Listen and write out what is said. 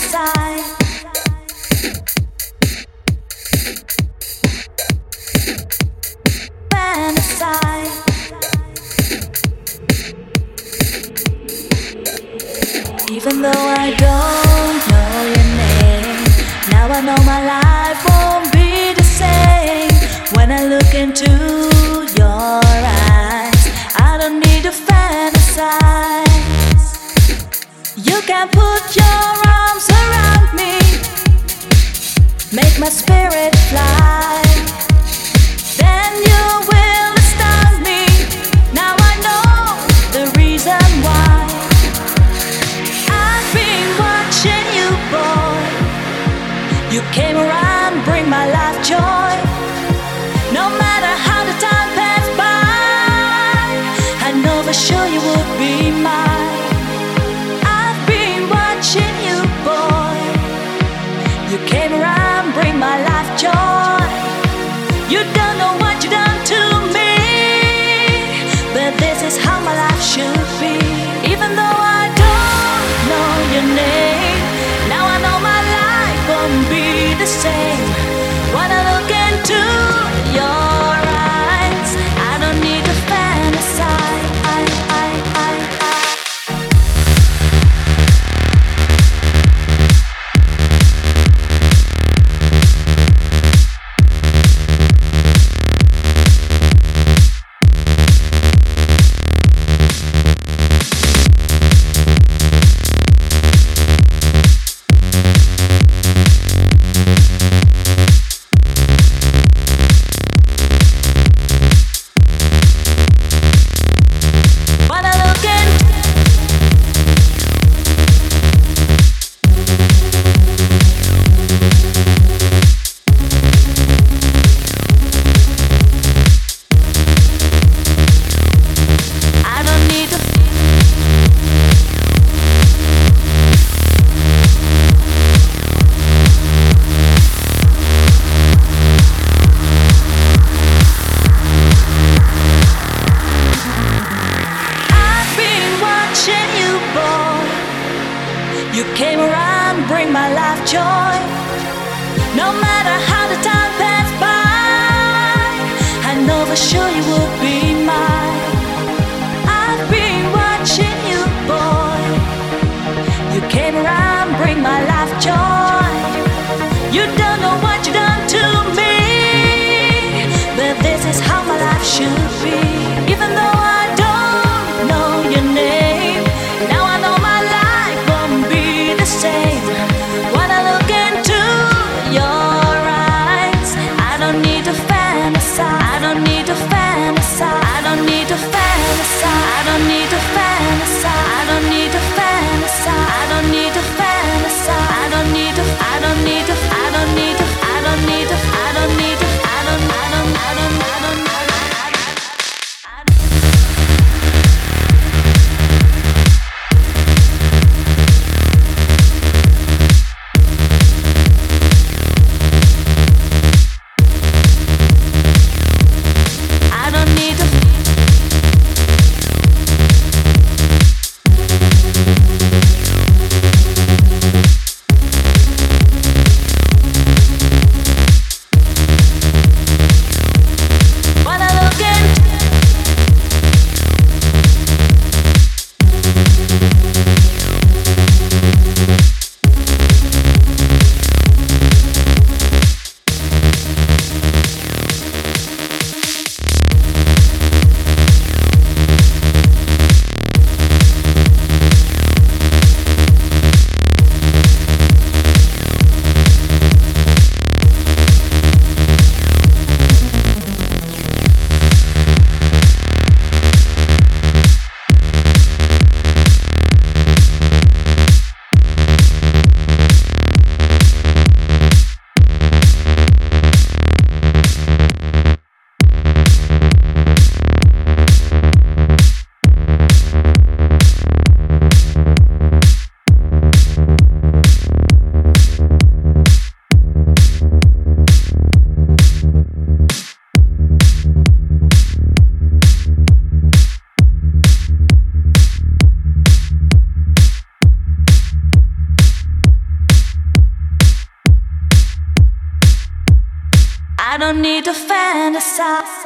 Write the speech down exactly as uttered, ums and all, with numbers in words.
fantasize. Fantasize. Even though I don't know your name, now I know my life won't be the same. When I look into your eyes, I don't need to fantasize. You can put your arms around me, make my spirit fly. Then you will astound me. Now I know the reason why. I've been watching you, boy. You came around, bring my life joy. No matter how the time passed by, I know for sure you would be mine. I've been watching you, boy. You came around, bring my life joy. You don't know what you done to me, but this is how my life should be. Even though I don't know your name, now I know my life won't be the same. When I look into your eyes, I don't need to fantasize. I, I, I, I. You came around, bring my life joy. No matter how the time passed by, I know for sure you would be mine. I've been watching you, boy. You came around, bring my life joy. You don't know what you done to me, but this is how my life should be. Even though I don't know your name, now I know my life won't be the same. When I look into your eyes, I don't need to fantasize. I don't need to fantasize. I don't need to fantasize. I don't need to fantasize. I don't need to fantasize. I don't need to fantasize. I don't need to fantasize.